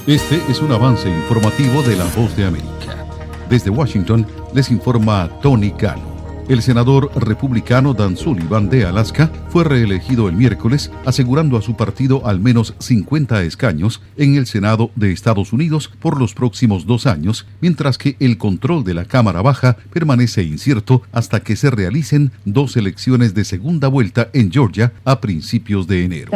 Este es un avance informativo de La Voz de América. Desde Washington les informa Tony Cano. El senador republicano Dan Sullivan de Alaska fue reelegido el miércoles, asegurando a su partido al menos 50 escaños en el Senado de Estados Unidos por los próximos 2 años, mientras que el control de la Cámara Baja permanece incierto hasta que se realicen 2 elecciones de segunda vuelta en Georgia a principios de enero.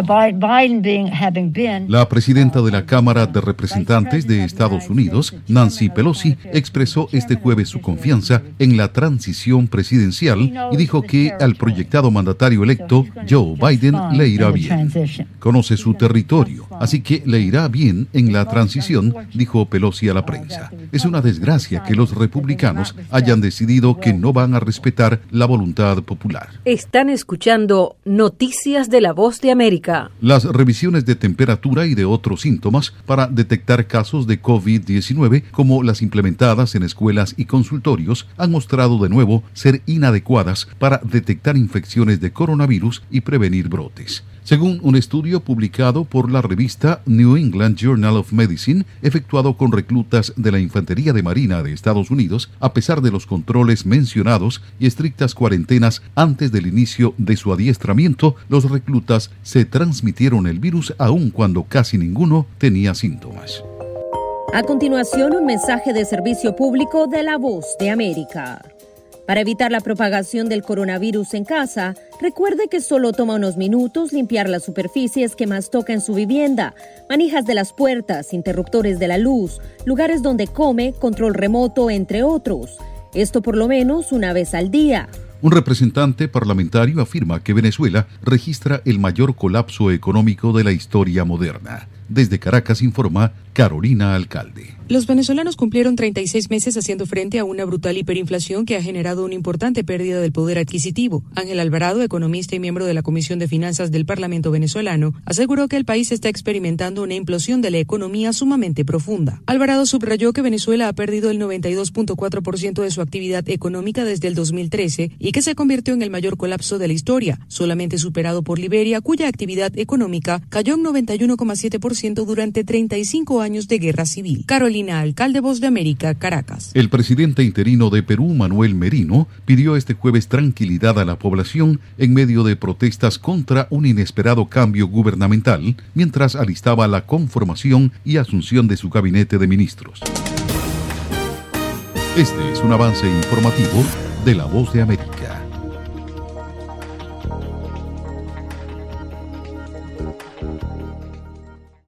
La presidenta de la Cámara de Representantes de Estados Unidos, Nancy Pelosi, expresó este jueves su confianza en la transición presidencial y dijo que al proyectado mandatario electo, Joe Biden, le irá bien. Conoce su territorio, así que le irá bien en la transición, dijo Pelosi a la prensa. Es una desgracia que los republicanos hayan decidido que no van a respetar la voluntad popular. Están escuchando Noticias de La Voz de América. Las revisiones de temperatura y de otros síntomas para detectar casos de COVID-19, como las implementadas en escuelas y consultorios, han mostrado de nuevo ser inadecuadas para detectar infecciones de coronavirus y prevenir brotes. Según un estudio publicado por la revista New England Journal of Medicine, efectuado con reclutas de la Infantería de Marina de Estados Unidos, a pesar de los controles mencionados y estrictas cuarentenas antes del inicio de su adiestramiento, los reclutas se transmitieron el virus aun cuando casi ninguno tenía síntomas. A continuación, un mensaje de servicio público de La Voz de América. Para evitar la propagación del coronavirus en casa, recuerde que solo toma unos minutos limpiar las superficies que más toca en su vivienda, manijas de las puertas, interruptores de la luz, lugares donde come, control remoto, entre otros. Esto por lo menos una vez al día. Un representante parlamentario afirma que Venezuela registra el mayor colapso económico de la historia moderna. Desde Caracas informa Carolina Alcalde. Los venezolanos cumplieron 36 meses haciendo frente a una brutal hiperinflación que ha generado una importante pérdida del poder adquisitivo. Ángel Alvarado, economista y miembro de la Comisión de Finanzas del Parlamento venezolano, aseguró que el país está experimentando una implosión de la economía sumamente profunda. Alvarado subrayó que Venezuela ha perdido el 92.4% de su actividad económica desde el 2013 y que se convirtió en el mayor colapso de la historia, solamente superado por Liberia, cuya actividad económica cayó en 91,7% durante 35 años de guerra civil. Carolina Alcalde, Voz de América, Caracas. El presidente interino de Perú, Manuel Merino, pidió este jueves tranquilidad a la población en medio de protestas contra un inesperado cambio gubernamental, mientras alistaba la conformación y asunción de su gabinete de ministros. Este es un avance informativo de La Voz de América.